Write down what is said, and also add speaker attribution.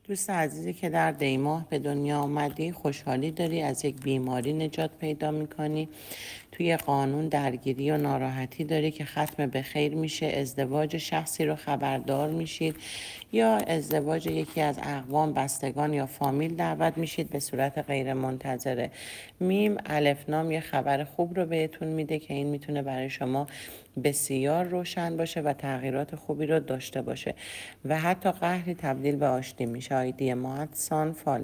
Speaker 1: دوست عزیزی که در دیماه به دنیا آمدی، خوشحالی داری، از یک بیماری نجات پیدا میکنی، توی قانون درگیری و ناراحتی داری که ختم به خیر میشه، ازدواج شخصی رو خبردار میشید یا ازدواج یکی از اقوام، بستگان یا فامیل دعوت میشید به صورت غیر منتظره. میم الفنام یه خبر خوب رو بهتون میده که این میتونه برای شما بسیار روشن باشه و تغییرات خوبی رو داشته باشه و حتی قهری تبدیل به آشتی میشه. آیدی ما @سان فال